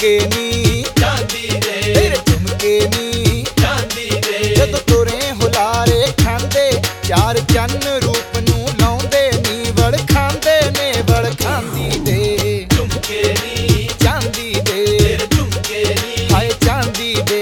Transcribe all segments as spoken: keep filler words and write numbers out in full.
झुमके नी चांदी दे, तेरे झुमके नी चांदी दे। जदों तुरे हुलारे खांदे चार चन्न रूप नूं लाउंदे नी वड़ खांदे ने वड़ खांदी दे। झुमके नी चांदी दे, तेरे झुमके नी हाय चांदी दे।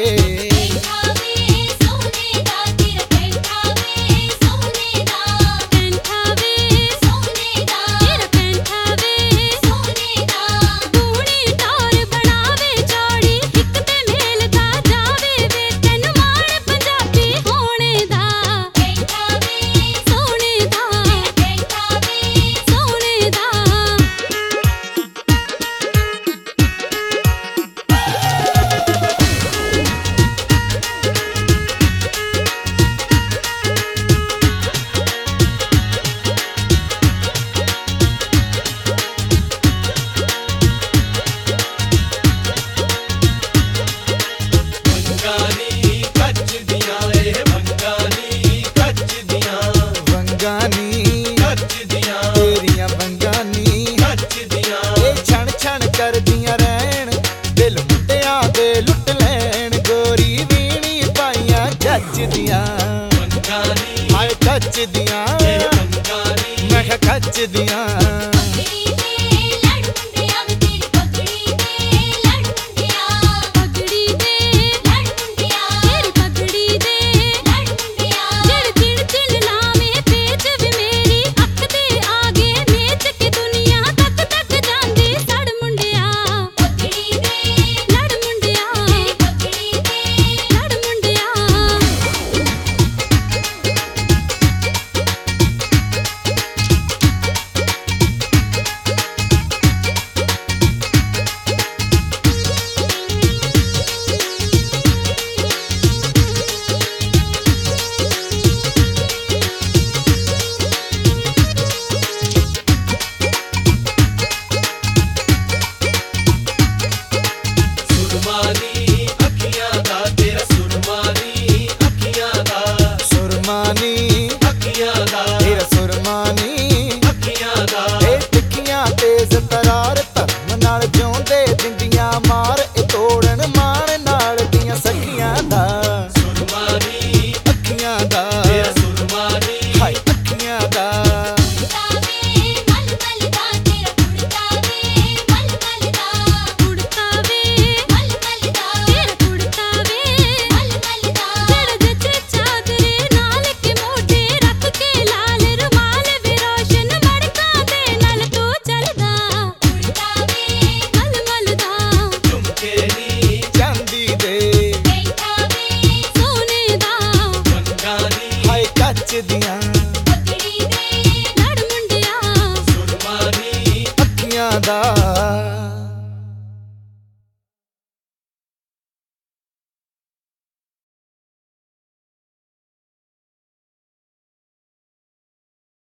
करदियां रहन दिल मुंडियां दे लुट लैन गोरी वीणी पाइयां जचदियां हाय कचदियां मैं कचदियां।